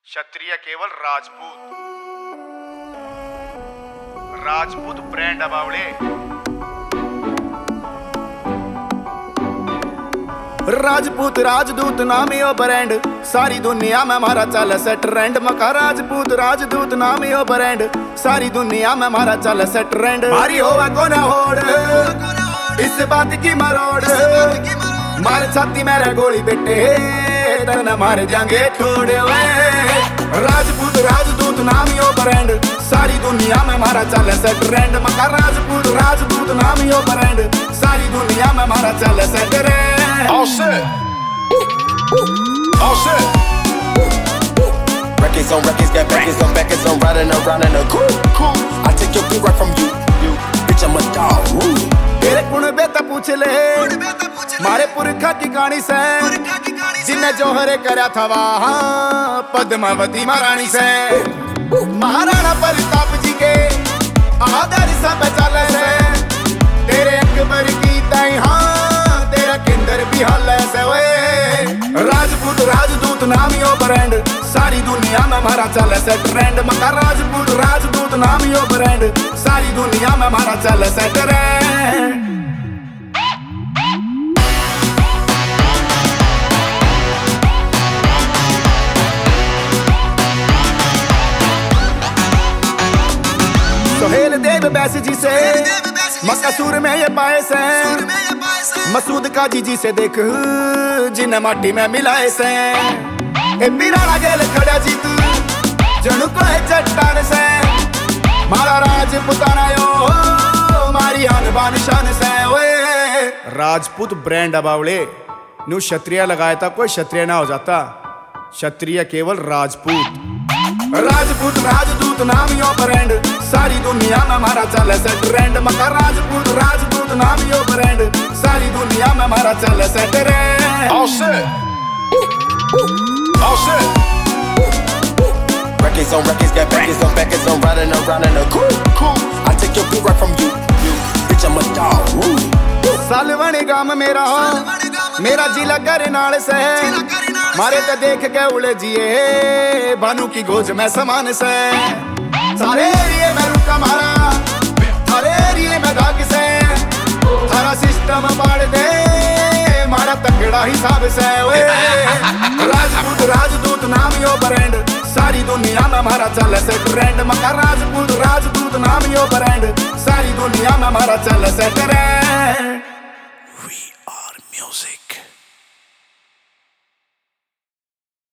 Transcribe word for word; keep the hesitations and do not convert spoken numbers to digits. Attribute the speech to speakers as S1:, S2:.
S1: क्षत्रिय केवल राजपूत। राजपूत ब्रांड अबावड़े।
S2: राजपूत राजदूत नामी ओ ब्रांड, सारी दुनिया में मारा चल से ट्रेंड। मका राजपूत राजदूत नामी ओ ब्रांड, सारी दुनिया में मारा चल से ट्रेंड। मारी होवे को ना होड़, इस बात की मरोड़, मार छाती मेरे गोली बेटे, तना मार जाएंगे ठोड़े। राजपूत राजदूत नामी ओ ब्रांड, सारी दुनिया में मारा चल से ट्रेंड। मका राजपूत राजदूत नामी ओ ब्रांड, सारी दुनिया में मारा चल से trend.
S3: All set. All set. Records on records, got records on records. I'm riding around in a coupe. Cool. I take your beat right from you. You, bitch, I'm a dog. Woo.
S2: तेरे कुण बेता पूछ ले, मारे पुरखा की कहानी से, जिन्ने जोहरे करा था वहाँ पद्मावती महारानी से। महाराणा प्रताप जी के आदर सब चल से, तेरे अकबर की ताई हाँ तेरा केंद्र भी हाल ऐसे वे। राजपूत राजदूत नामी ओ ब्रांड, सारी दुनिया में मारा चल से ट्रेंड। मका राजपूत राजदूत नामी ओ ब्रांड, सारी दुनिया में मारा चल से ट्रेंड। सोहेल देव बैस जी से मक्का सूर में ये पाए से, मसूद काजी जी से देख जिन्हें माटी में मिलाए से। ए बिराना गेल खड़ा जीत जनू को है चट्टान से, मारा राजपुताना यो मारी आन बान शान से। वे राजपूत ब्रांड अबावड़े न्यू क्षत्रिय लगाया था, कोई क्षत्रिय ना हो जाता। क्षत्रिय केवल राजपूत। राजपूत राजदूत नामी ओ ब्रांड, सारी दुनिया में मारा चल से ट्रेंड। मका राजपूत राजदूत नामी ओ ब्रांड, सारी दुनिया में मारा चल से trend.
S3: All set. All set. Records on records, got records on records. I'm riding around in a coupe. Cool. I take your beat right from you. You, bitch, I'm a dog. Woo.
S2: सालवणी गाम मेरा, मेरा जिला करनाल से, मारे तो देख के उड़े जिए बानू की गोज में समान से। सारे एरिए में रुका मारा, सारे एरिए में दाग से, सारा सिस्टम बाढ़ दे मारा तगड़ा हिसाब से। वे राजपूत राजदूत नामी ओ ब्रांड, सारी दुनिया में मारा चल से ट्रेंड। मका राजपूत राजदूत नामी ओ ब्रांड, सारी दुनिया में मारा चल से ट्रेंड।
S3: We are music.